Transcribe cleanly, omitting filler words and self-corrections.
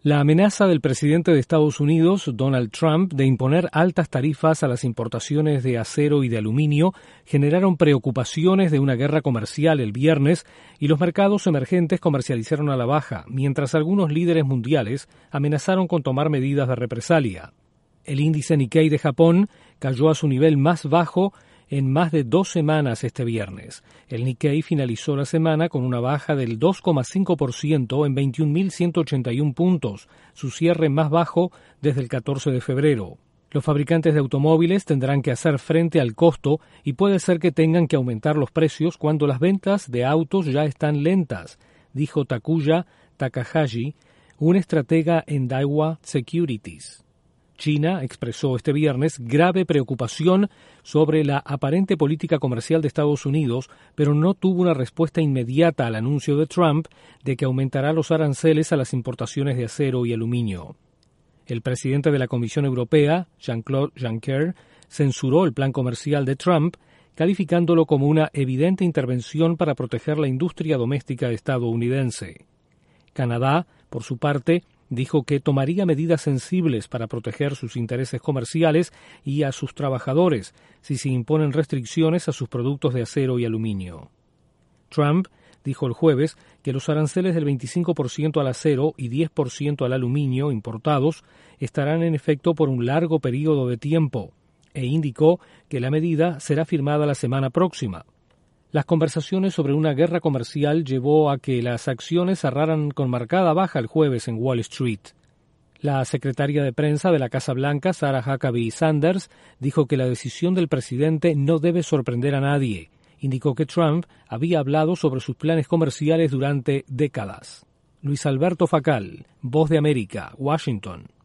La amenaza del presidente de Estados Unidos, Donald Trump, de imponer altas tarifas a las importaciones de acero y de aluminio generaron preocupaciones de una guerra comercial el viernes y los mercados emergentes comercializaron a la baja, mientras algunos líderes mundiales amenazaron con tomar medidas de represalia. El índice Nikkei de Japón cayó a su nivel más bajo en más de 2 semanas este viernes. El Nikkei finalizó la semana con una baja del 2,5% en 21.181 puntos, su cierre más bajo desde el 14 de febrero. Los fabricantes de automóviles tendrán que hacer frente al costo y puede ser que tengan que aumentar los precios cuando las ventas de autos ya están lentas, dijo Takuya Takahashi, un estratega en Daiwa Securities. China expresó este viernes grave preocupación sobre la aparente política comercial de Estados Unidos, pero no tuvo una respuesta inmediata al anuncio de Trump de que aumentará los aranceles a las importaciones de acero y aluminio. El presidente de la Comisión Europea, Jean-Claude Juncker, censuró el plan comercial de Trump, calificándolo como una evidente intervención para proteger la industria doméstica estadounidense. Canadá, por su parte, dijo que tomaría medidas sensibles para proteger sus intereses comerciales y a sus trabajadores si se imponen restricciones a sus productos de acero y aluminio. Trump dijo el jueves que los aranceles del 25% al acero y 10% al aluminio importados estarán en efecto por un largo periodo de tiempo e indicó que la medida será firmada la semana próxima. Las conversaciones sobre una guerra comercial llevó a que las acciones cerraran con marcada baja el jueves en Wall Street. La secretaria de prensa de la Casa Blanca, Sarah Huckabee Sanders, dijo que la decisión del presidente no debe sorprender a nadie. Indicó que Trump había hablado sobre sus planes comerciales durante décadas. Luis Alberto Facal, Voz de América, Washington.